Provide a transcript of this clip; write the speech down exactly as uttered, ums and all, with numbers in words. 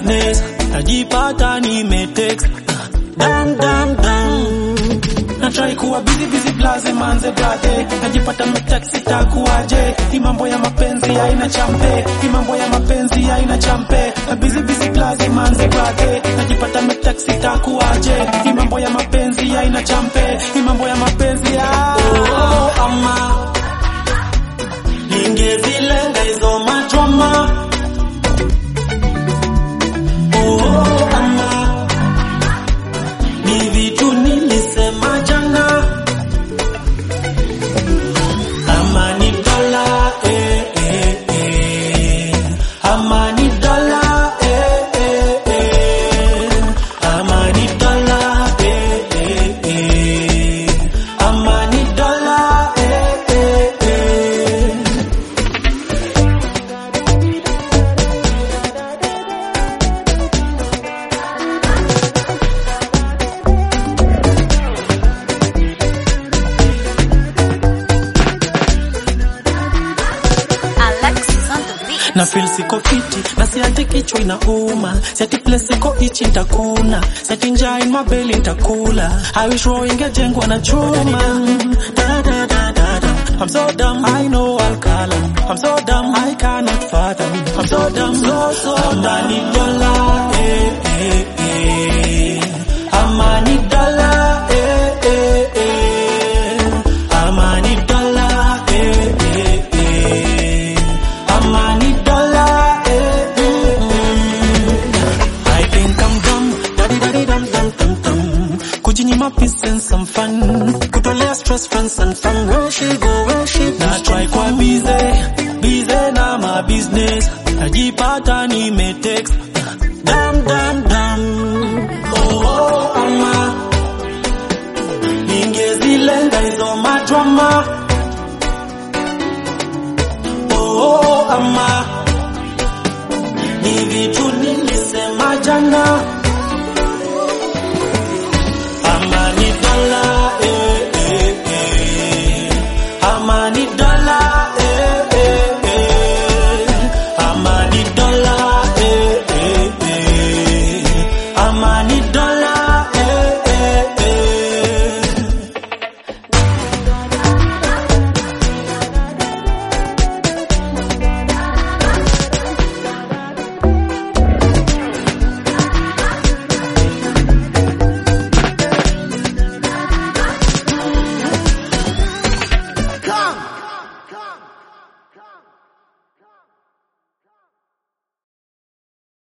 business, najipata nimetext dam dam dam. Na try kuwa busy busy blaze manze brate, najipata metaxi takuaje. Hii mambo ya mapenzi haina champe, hii mambo ya mapenzi haina champe. Na busy busy blaze manze brate, najipata metaxi takuaje. Hii mambo ya mapenzi haina champe, hii mambo ya mapenzi ya oh, ama ningezilenga hizo madrama. Oh ama ni vitu nilisema jana. Ama ni dola eh eh eh, ama ni dola eh eh eh, ama ni dola eh eh eh, ama ni dola eh eh eh. Na feel siko fiti, na siati kichwa inauma. Siati place siko ichi nitakuna, siati njaa in my belly nitakula. I wish roho ingejengwa na chuma. Da da da da da. I'm so dumb, I know I'll call him. I'm so dumb, I cannot fathom. I'm so dumb, so so Amani dollar, eh eh eh. Amani dollar, eh eh eh. Amani dollar, eh eh eh. Amani dollar, eh eh eh. I think I'm dumb, daddy daddy dum dum dum dum. Kujinyima peace and some fun, kutolea stress friends and fun. Where she go, where she go. Na try kwa busy, busy na my business. Najipata nimetext dam dam dam. Oh oh ama ningezilenga hizo madrama. Oh oh ama ni vitu nilisema jana.